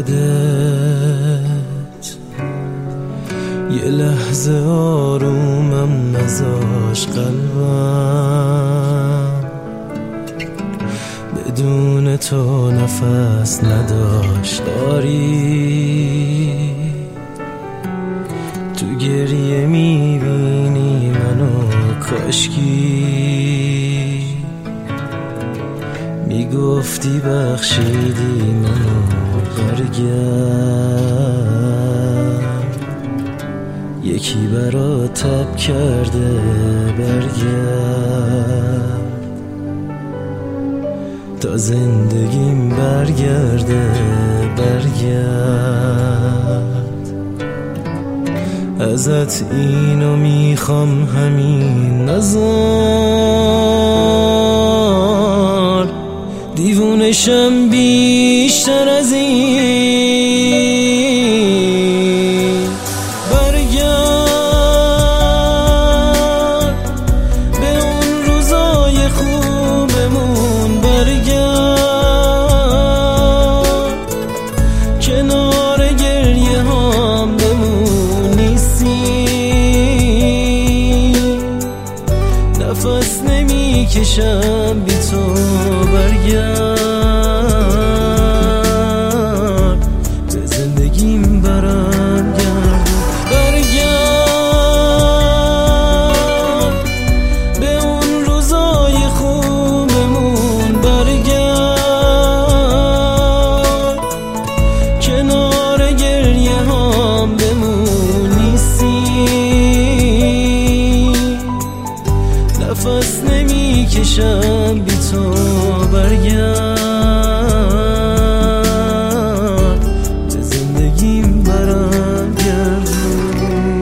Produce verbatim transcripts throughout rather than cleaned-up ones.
یادت یه لحظه آرومم نذاش قلبم، بدون تو نفس نداشت. داری تو گریه میبینی منو، کاشکی میگفتی بخشیدی منو. برگرد یکی برات تب کرده، برگرد تا زندگیم برگرده، برگرد ازت اینو میخوام، همین نزار دیوونشم بیشتر از این. برگرد به اون روزای خوبمون، برگرد کنار گریه هام بمون. نیستی نفس نمیکشم بی تو، برگرد به زندگیم برم گرد. برگرد به اون روزای خوبمون، برگرد کنار گریه هام بمون. نیستی نفس نمیکشم بی تو، برگرد به زندگیم برم گردون.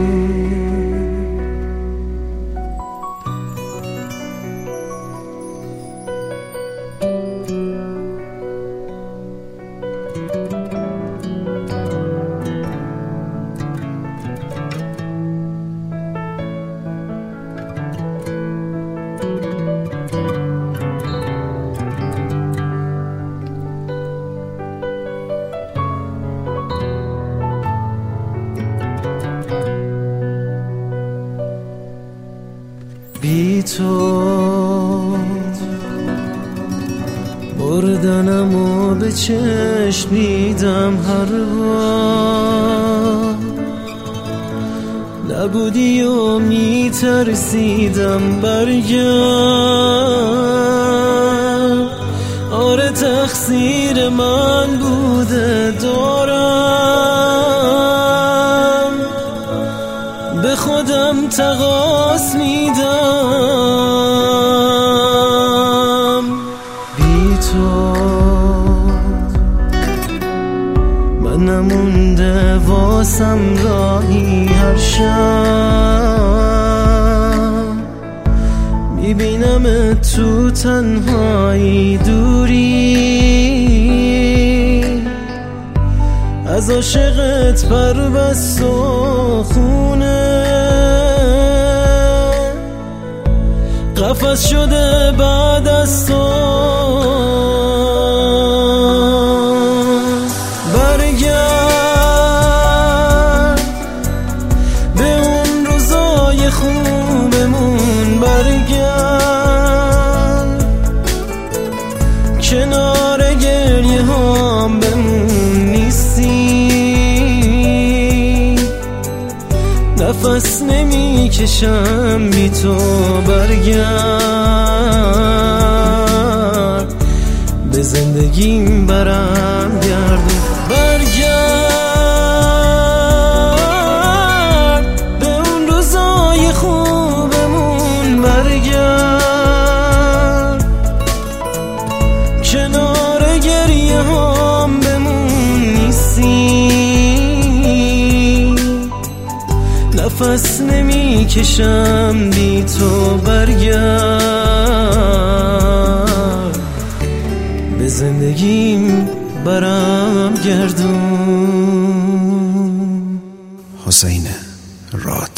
بی تو مردنمو به چشم دیدم هر بار، نبودی و میترسیدم. برگرد آره تقصیر من بوده، دارم به خودم تقاص میدم. بی تو من نمونده واسم راهی، هر شب میبینم تو تنهایی، دوری از عاشقت پر بست و خونه قفس شده بعد از تو. برگرد به اون روزای خوبمون، برگرد کنار گریه هام بمون. نیستی نفس نمیکشم بی تو، برگرد به زندگیم برم گردون. برگرد به اون روزای خوبمون، برگرد کنار گریه هام بمون. نیستی نفس نمیکشم بی تو، برگرد به زندگیم برم گردون. حسین راد.